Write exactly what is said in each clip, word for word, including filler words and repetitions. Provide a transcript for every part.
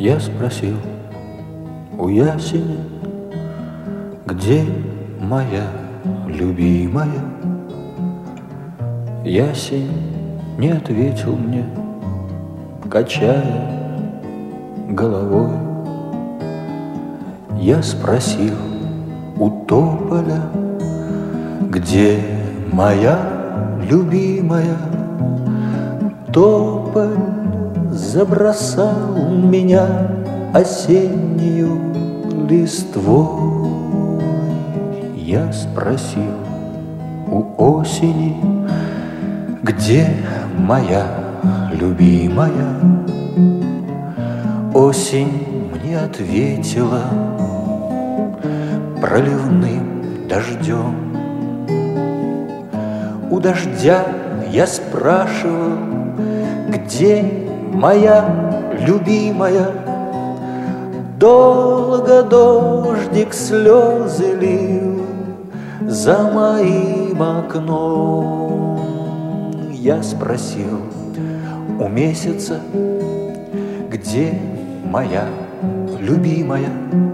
Я спросил у ясеня, где моя любимая? Ясень не ответил мне, качая головой. Я спросил у тополя, где моя любимая? Тополь забросал меня осеннюю листвой. Я спросил у осени, где моя любимая? Осень мне ответила проливным дождем. У дождя я спрашивал, где моя любимая? Долго дождик слезы лил за моим окном. Я спросил у месяца, где моя любимая?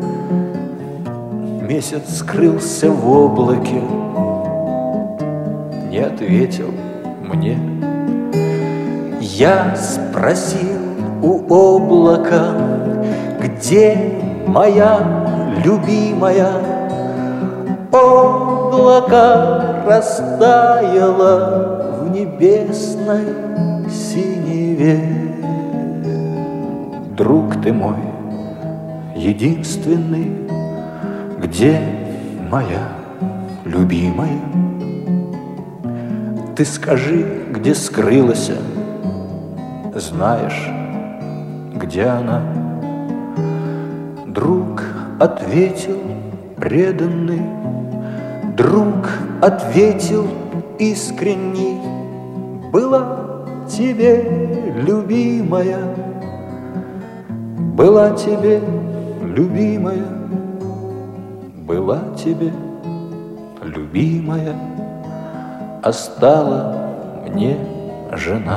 Месяц скрылся в облаке, не ответил мне. Я спросил у облака, где моя любимая? Облако растаяло в небесной синеве. Друг ты мой единственный, где моя любимая? Ты скажи, где скрылась, знаешь, где она? Друг ответил преданный, друг ответил искренний: была тебе любимая, была тебе любимая, была тебе любимая, а стала мне жена.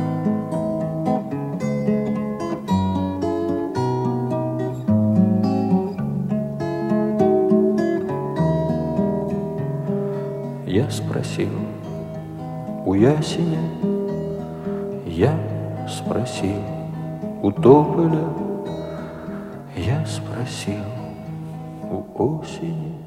Я спросил у ясеня, я спросил у тополя, я спросил у осени.